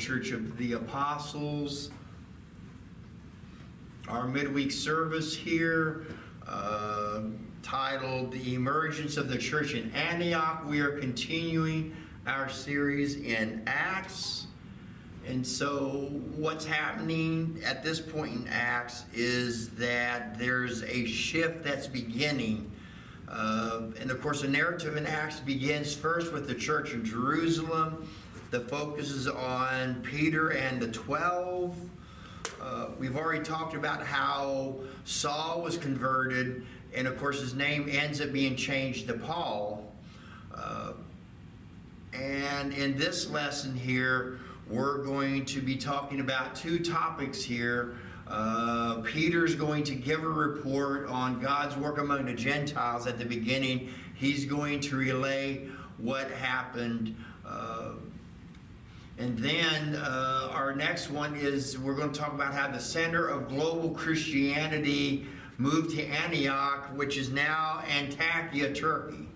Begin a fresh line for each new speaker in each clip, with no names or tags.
Church of the Apostles. Our midweek service here, titled The Emergence of the Church in Antioch. We are continuing our series in Acts. And so what's happening at this point in Acts is that there's a shift that's beginning. And of course, the narrative in Acts begins first with the church in Jerusalem. The focus is on Peter and the 12. We've already talked about how Saul was converted, and of course his name ends up being changed to Paul. And in this lesson here, we're going to be talking about two topics here. Peter's going to give a report on God's work among the Gentiles at the beginning. He's going to relay what happened. And then our next one is we're going to talk about how the center of global Christianity moved to Antioch, which is now Antakya, Turkey.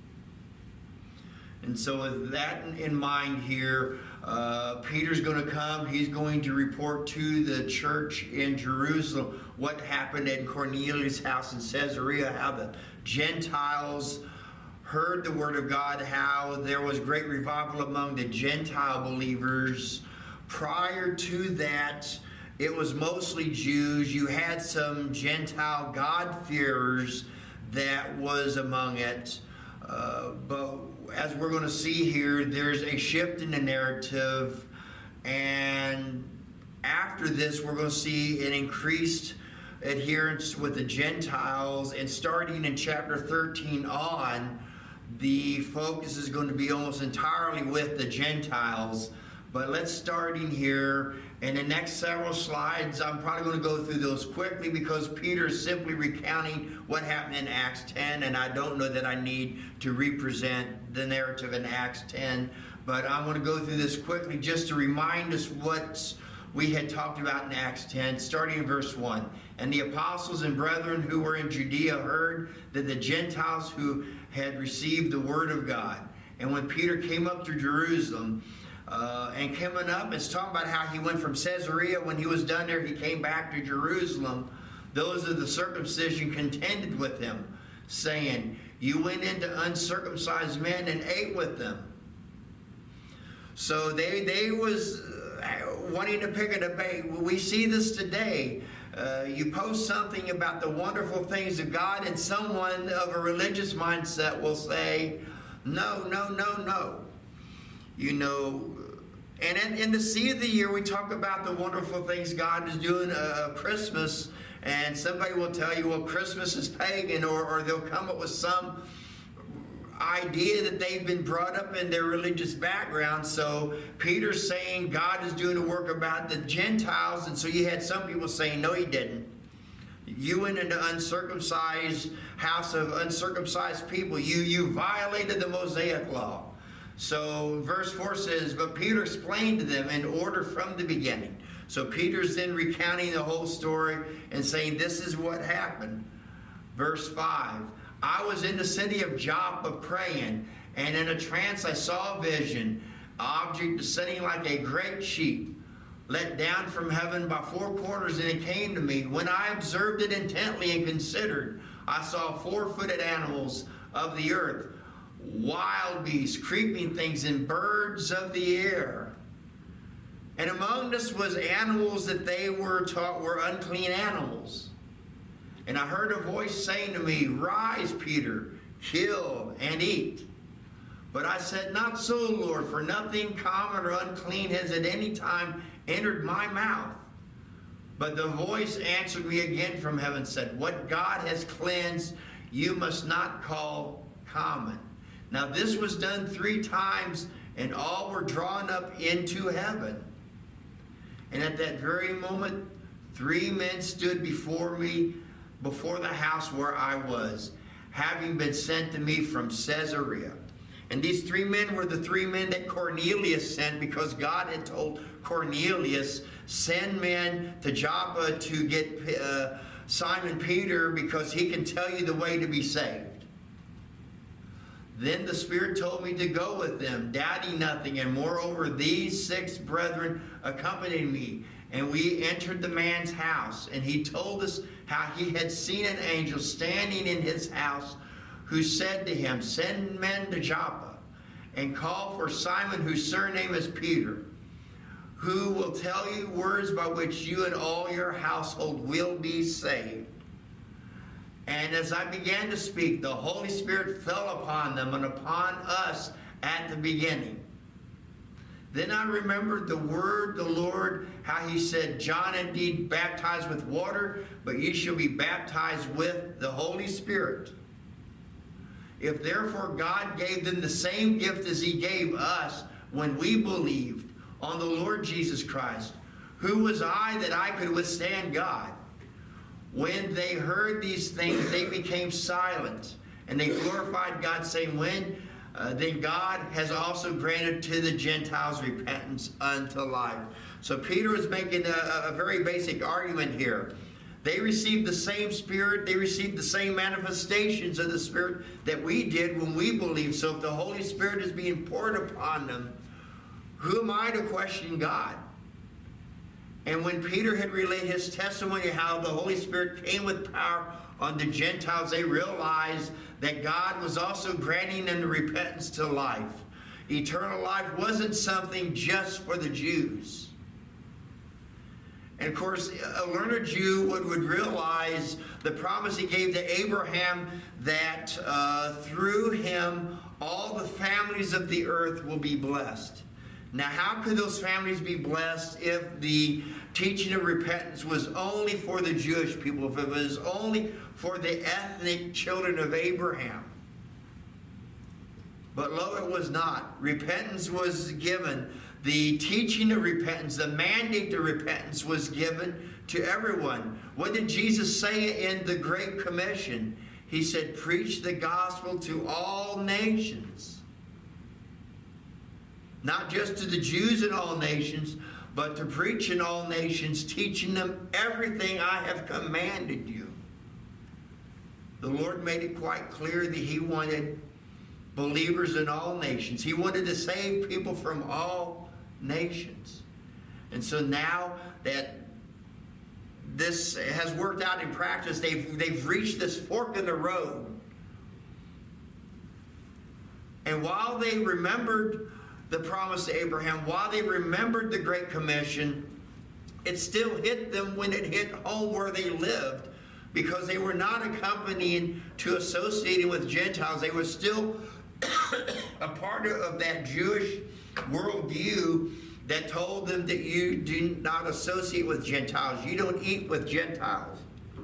And so with that in mind here, Peter's going to come. He's going to report to the church in Jerusalem what happened at Cornelius' house in Caesarea, how the Gentiles heard the word of God, how there was great revival among the Gentile believers. Prior to that, it was mostly Jews. You had some Gentile God-fearers that was among it. But as we're going to see here, there's a shift in the narrative. And after this, we're going to see an increased adherence with the Gentiles. And starting in chapter 13 on, the focus is going to be almost entirely with the Gentiles. But let's start in here. In the next several slides, I'm probably going to go through those quickly because Peter is simply recounting what happened in Acts 10, and I don't know that I need to represent the narrative in Acts 10. But I'm going to go through this quickly just to remind us what we had talked about in Acts 10, starting in verse 1. And the apostles and brethren who were in Judea heard that the Gentiles who had received the word of God. And when Peter came up to Jerusalem, and coming up, it's talking about how he went from Caesarea. When he was done there, he came back to Jerusalem. Those of the circumcision contended with him, saying, "You went into uncircumcised men and ate with them." So they was wanting to pick a debate. We see this today. You post something about the wonderful things of God, and someone of a religious mindset will say, "No, no, no, no." You know, and in the sea of the year, we talk about the wonderful things God is doing Christmas, and somebody will tell you, well, Christmas is pagan, or they'll come up with some idea that they've been brought up in their religious background. So Peter's saying God is doing a work about the Gentiles, and so you had some people saying, no, he didn't. You went into uncircumcised house of uncircumcised people. You violated the Mosaic law. So verse 4 says, but Peter explained to them in order from the beginning. So Peter's then recounting the whole story and saying this is what happened. Verse 5, I was in the city of Joppa praying, and in a trance I saw a vision, object descending like a great sheep, let down from heaven by four corners, and it came to me. When I observed it intently and considered, I saw four-footed animals of the earth, wild beasts, creeping things, and birds of the air. And among this was animals that they were taught were unclean animals. And I heard a voice saying to me, rise, Peter, kill and eat. But I said, not so, Lord, for nothing common or unclean has at any time entered my mouth. But the voice answered me again from heaven, said, what God has cleansed, you must not call common. Now this was done 3 times, and all were drawn up into heaven. And at that very moment, 3 men stood before me, before the house where I was, having been sent to me from Caesarea. And these 3 men were the 3 men that Cornelius sent, because God had told Cornelius, send men to Joppa to get Simon Peter, because he can tell you the way to be saved. Then the Spirit told me to go with them, doubting nothing. And moreover, these 6 brethren accompanied me. And we entered the man's house. And he told us how he had seen an angel standing in his house, who said to him, Send men to Joppa, and call for Simon, whose surname is Peter, who will tell you words by which you and all your household will be saved. And as I began to speak, the Holy Spirit fell upon them and upon us at the beginning. Then I remembered the word, the Lord, how he said, John indeed baptized with water, but ye shall be baptized with the Holy Spirit. If therefore God gave them the same gift as he gave us when we believed on the Lord Jesus Christ, who was I that I could withstand God? When they heard these things, they became silent, and they glorified God, saying, then God has also granted to the Gentiles repentance unto life. So Peter is making a very basic argument here. They received the same Spirit. They received the same manifestations of the Spirit that we did when we believed. So if the Holy Spirit is being poured upon them, who am I to question God? And when Peter had relayed his testimony how the Holy Spirit came with power on the Gentiles, they realized that God was also granting them the repentance to life. Eternal life wasn't something just for the Jews. And of course, a learned Jew would realize the promise he gave to Abraham that through him all the families of the earth will be blessed. Now, how could those families be blessed if the teaching of repentance was only for the Jewish people, if it was only for the ethnic children of Abraham? But lo, it was not. Repentance was given. The teaching of repentance, the mandate to repentance was given to everyone. What did Jesus say in the Great Commission? He said, preach the gospel to all nations. Not just to the Jews in all nations, but to preach in all nations, teaching them everything I have commanded you. The Lord made it quite clear that he wanted believers in all nations. He wanted to save people from all nations. And so now that this has worked out in practice, they've reached this fork in the road. And while they remembered the promise to Abraham, while they remembered the Great Commission, it still hit them when it hit home where they lived, because they were not accompanying to associating with Gentiles. They were still a part of that Jewish worldview that told them that you do not associate with Gentiles. You don't eat with Gentiles.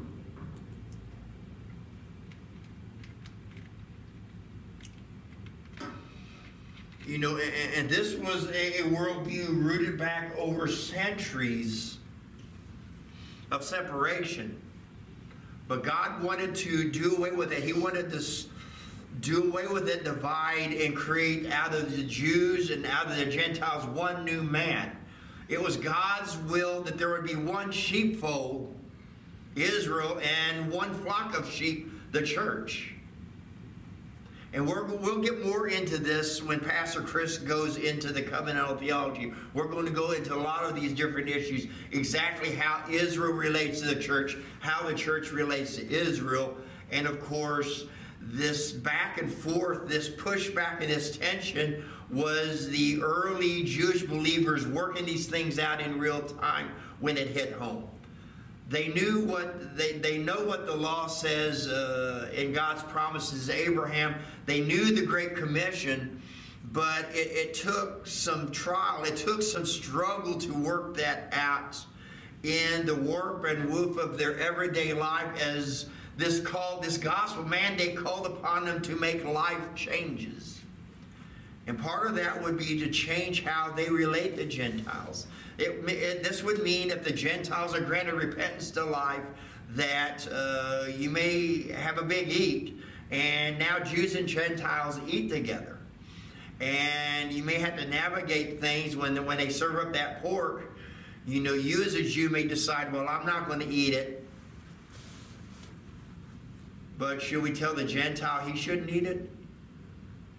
You know, and this was a worldview rooted back over centuries of separation. But God wanted to do away with it. He wanted to do away with that divide and create out of the Jews and out of the Gentiles one new man. It was God's will that there would be one sheepfold, Israel, and one flock of sheep, the church. And we'll get more into this when Pastor Chris goes into the covenantal theology. We're going to go into a lot of these different issues, exactly how Israel relates to the church, how the church relates to Israel, and of course, this back and forth, this pushback and this tension was the early Jewish believers working these things out in real time when it hit home. They knew what they know what the law says in God's promises to Abraham. They knew the Great Commission, but it took some trial. It took some struggle to work that out in the warp and woof of their everyday life, as this gospel mandate called upon them to make life changes. And part of that would be to change how they relate to Gentiles. This would mean if the Gentiles are granted repentance to life, that you may have a big eat, and now Jews and Gentiles eat together. And you may have to navigate things when they serve up that pork. You know, you as a Jew may decide, well, I'm not going to eat it. But should we tell the Gentile he shouldn't eat it?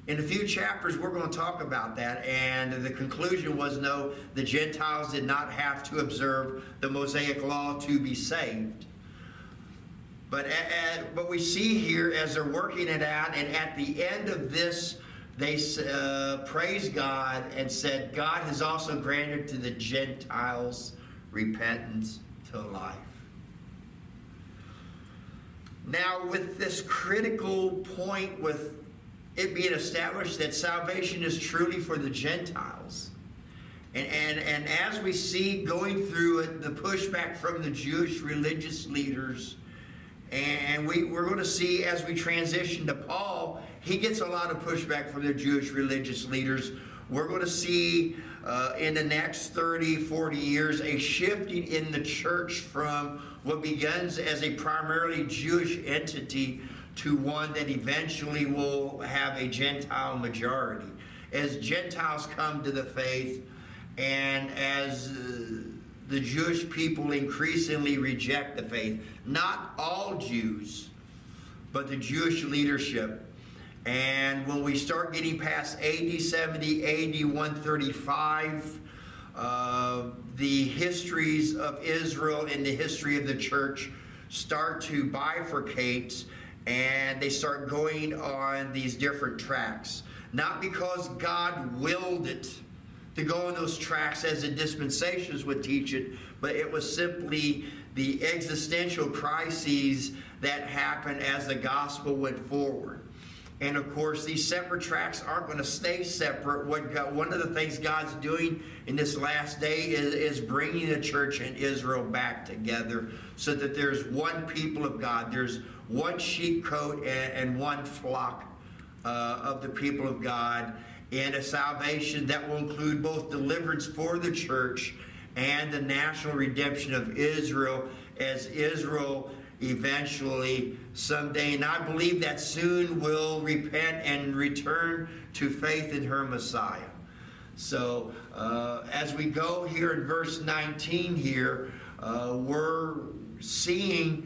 In a few chapters, we're going to talk about that, and the conclusion was no, the Gentiles did not have to observe the Mosaic law to be saved. But we see here as they're working it out, and at the end of this, they praised God and said, God has also granted to the Gentiles repentance to life. Now, with this critical point, with it being established that salvation is truly for the Gentiles, and as we see going through it, the pushback from the Jewish religious leaders, and we're going to see as we transition to Paul, he gets a lot of pushback from the Jewish religious leaders. We're going to see in the next 30, 40 years a shifting in the church from what begins as a primarily Jewish entity to one that eventually will have a Gentile majority. As Gentiles come to the faith, and as the Jewish people increasingly reject the faith, not all Jews, but the Jewish leadership. And when we start getting past AD 70, AD 135, the histories of Israel and the history of the church start to bifurcate, and they start going on these different tracks. Not because God willed it to go on those tracks as the dispensations would teach it, but it was simply the existential crises that happened as the gospel went forward. And of course, these separate tracks aren't going to stay separate. One of the things God's doing in this last day is bringing the church and Israel back together so that there's one people of God. There's one sheepcoat and one flock of the people of God, and a salvation that will include both deliverance for the church and the national redemption of Israel, as Israel eventually someday, and I believe that soon, will repent and return to faith in her Messiah. So as we go here in verse 19 here, we're seeing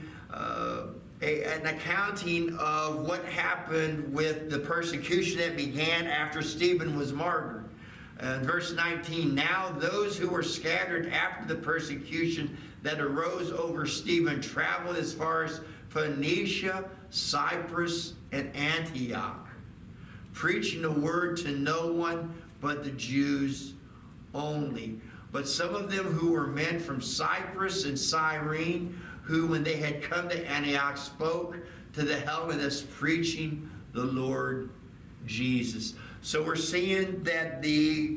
an accounting of what happened with the persecution that began after Stephen was martyred. Verse 19, now those who were scattered after the persecution that arose over Stephen traveled as far as Phoenicia, Cyprus, and Antioch, preaching the word to no one but the Jews only. But some of them who were men from Cyprus and Cyrene, who when they had come to Antioch spoke to the Hellenists, preaching the Lord Jesus. So we're seeing that the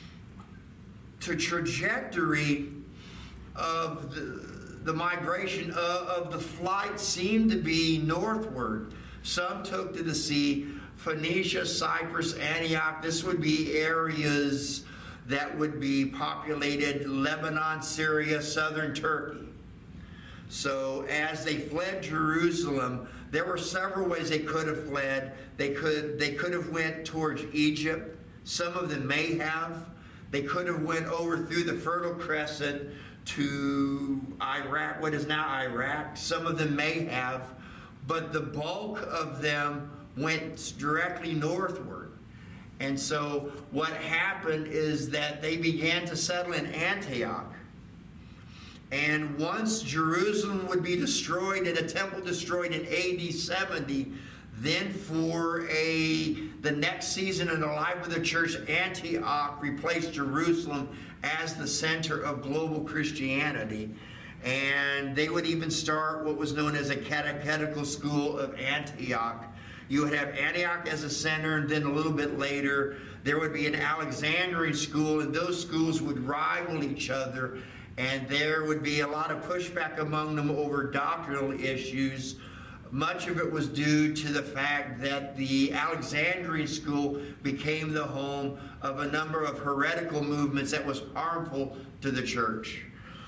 trajectory of the migration of the flight seemed to be northward. Some took to the sea, Phoenicia, Cyprus, Antioch. This would be areas that would be populated: Lebanon, Syria, southern Turkey. So as they fled Jerusalem, there were several ways they could have fled. They could have went towards Egypt. Some of them may have. They could have went over through the Fertile Crescent to Iraq, what is now Iraq. Some of them may have, but the bulk of them went directly northward. And so what happened is that they began to settle in Antioch. And once Jerusalem would be destroyed and the temple destroyed in AD 70, then for the next season in the life of the church, Antioch replaced Jerusalem as the center of global Christianity. And they would even start what was known as a catechetical school of Antioch. You would have Antioch as a center, and then a little bit later, there would be an Alexandrian school, and those schools would rival each other. And there would be a lot of pushback among them over doctrinal issues. Much of it was due to the fact that the Alexandrian school became the home of a number of heretical movements that was harmful to the church.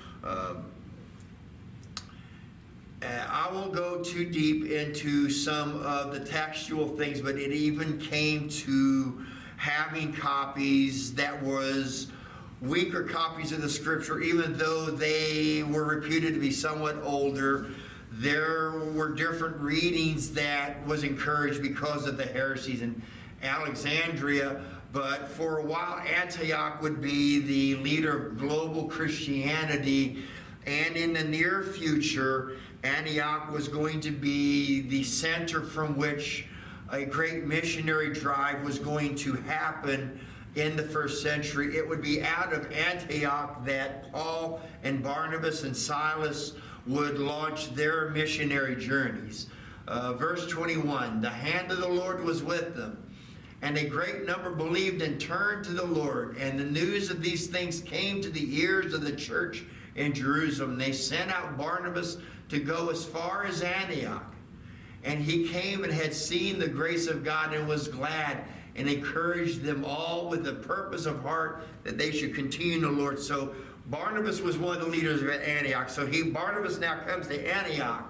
I won't go too deep into some of the textual things, but it even came to having copies that was weaker copies of the scripture, even though they were reputed to be somewhat older. There were different readings that was encouraged because of the heresies. Alexandria, but for a while Antioch would be the leader of global Christianity, and in the near future Antioch was going to be the center from which a great missionary drive was going to happen in the first century. It would be out of Antioch that Paul and Barnabas and Silas would launch their missionary journeys. Verse 21, the hand of the Lord was with them, and a great number believed and turned to the Lord. And the news of these things came to the ears of the church in Jerusalem. They sent out Barnabas to go as far as Antioch. And he came and had seen the grace of God and was glad, and encouraged them all with the purpose of heart that they should continue in the Lord. So Barnabas was one of the leaders of Antioch. So Barnabas now comes to Antioch.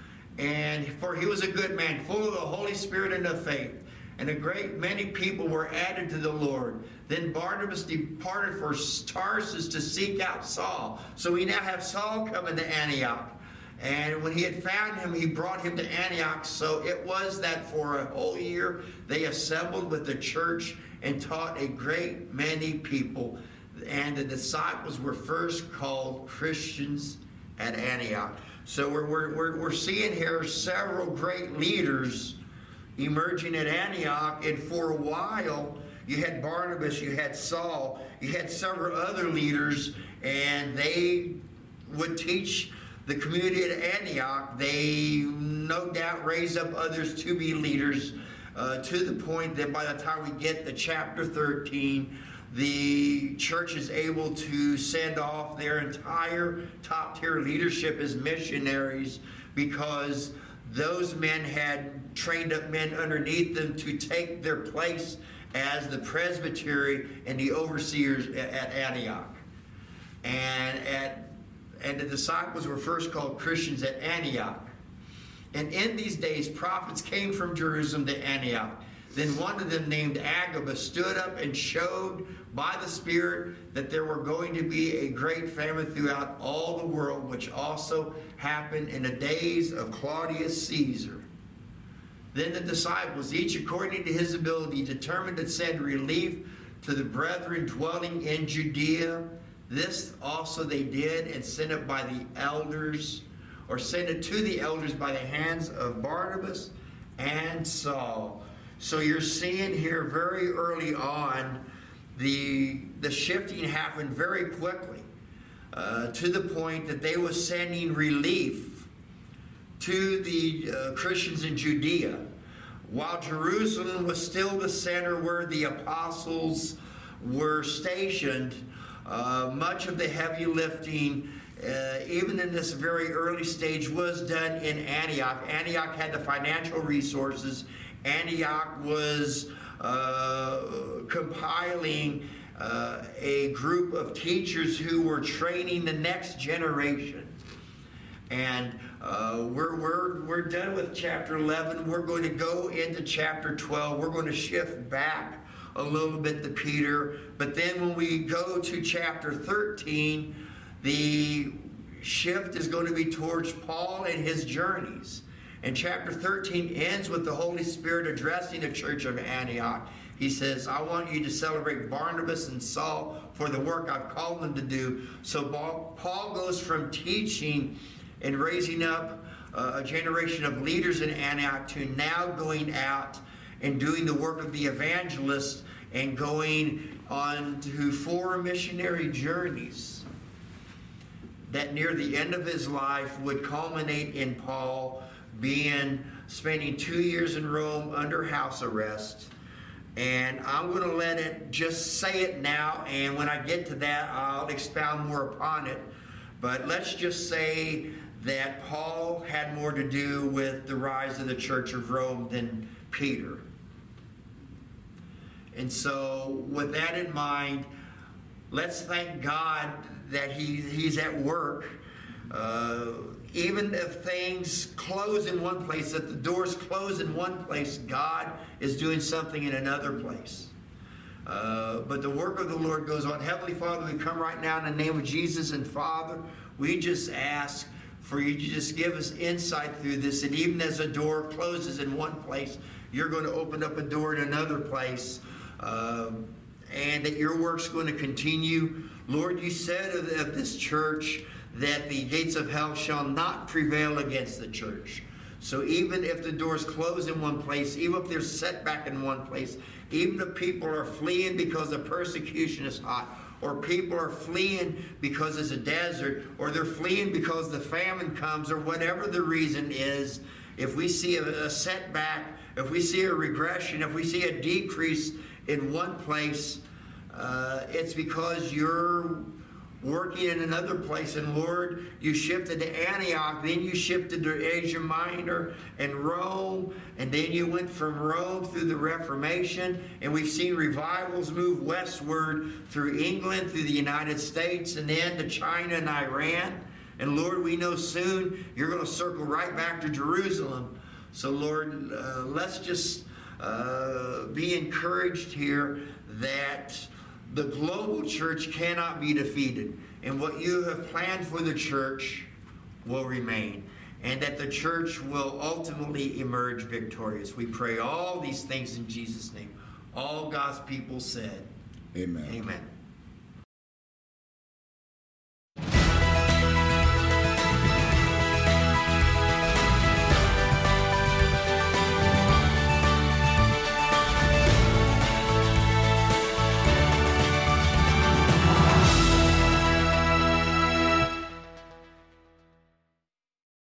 And for he was a good man, full of the Holy Spirit and of faith. And a great many people were added to the Lord. Then Barnabas departed for Tarsus to seek out Saul. So we now have Saul coming to Antioch. And when he had found him, he brought him to Antioch. So it was that for a whole year they assembled with the church and taught a great many people. And the disciples were first called Christians at Antioch. So we're seeing here several great leaders emerging at Antioch. And for a while, you had Barnabas, you had Saul, you had several other leaders, and they would teach the community at Antioch. They no doubt raised up others to be leaders, to the point that by the time we get to chapter 13, the church is able to send off their entire top-tier leadership as missionaries, because those men had trained up men underneath them to take their place as the presbytery and the overseers at Antioch. And the disciples were first called Christians at Antioch. And in these days, prophets came from Jerusalem to Antioch. Then one of them, named Agabus, stood up and showed by the Spirit that there were going to be a great famine throughout all the world, which also happened in the days of Claudius Caesar. Then the disciples, each according to his ability, determined to send relief to the brethren dwelling in Judea. This also they did, and sent it by the elders, or sent it to the elders by the hands of Barnabas and Saul. So you're seeing here very early on the shifting happened very quickly, to the point that they were sending relief to the Christians in Judea, while Jerusalem was still the center where the apostles were stationed. Much of the heavy lifting, even in this very early stage, was done in Antioch. Antioch had the financial resources. Antioch was compiling a group of teachers who were training the next generation. And we're done with chapter 11. We're going to go into chapter 12. We're going to shift back a little bit to Peter. But then when we go to chapter 13, the shift is going to be towards Paul and his journeys. And chapter 13 ends with the Holy Spirit addressing the church of Antioch. He says, I want you to celebrate Barnabas and Saul for the work I've called them to do. So Paul goes from teaching and raising up a generation of leaders in Antioch to now going out and doing the work of the evangelist and going on to 4 missionary journeys that near the end of his life would culminate in Paul spending 2 years in Rome under house arrest. And I'm going to let it just say it now, and when I get to that, I'll expound more upon it. But let's just say that Paul had more to do with the rise of the Church of Rome than Peter. And so with that in mind, let's thank God that he's at work. Even if things close in one place, if the doors close in one place, God is doing something in another place. But the work of the Lord goes on. Heavenly Father, we come right now in the name of Jesus, and Father, we just ask for you to just give us insight through this. And even as a door closes in one place, you're going to open up a door in another place, and that your work's going to continue. Lord, you said of this church that the gates of hell shall not prevail against the church. So even if the doors close in one place, even if there's setback in one place, even if people are fleeing because the persecution is hot, or people are fleeing because it's a desert, or they're fleeing because the famine comes, or whatever the reason is, if we see a setback, if we see a regression, if we see a decrease in one place, it's because you're working in another place. And Lord, you shifted to Antioch, then you shifted to Asia Minor and Rome, and then you went from Rome through the Reformation, and we've seen revivals move westward through England, through the United States, and then to China and Iran. And Lord, we know soon you're going to circle right back to Jerusalem. So Lord, let's just be encouraged here that the global church cannot be defeated, and what you have planned for the church will remain, and that the church will ultimately emerge victorious. We pray all these things in Jesus' name. All God's people said,
Amen.
Amen.